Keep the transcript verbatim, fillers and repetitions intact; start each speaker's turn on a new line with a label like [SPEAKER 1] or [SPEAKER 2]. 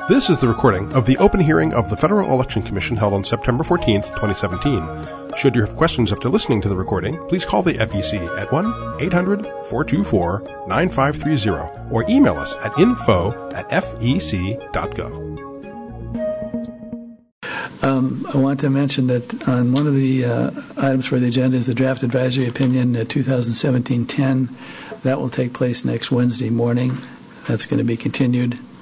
[SPEAKER 1] This is the recording of the open hearing of the Federal Election Commission held on September fourteenth, twenty seventeen. Should you have questions after listening to the recording, please call the F E C at one eight hundred four two four nine five three zero or email us at info at f e c dot gov.
[SPEAKER 2] Um, I want to mention that on one of the uh, items for the agenda is the draft advisory opinion uh, twenty seventeen ten. That will take place next Wednesday morning. That's going to be continued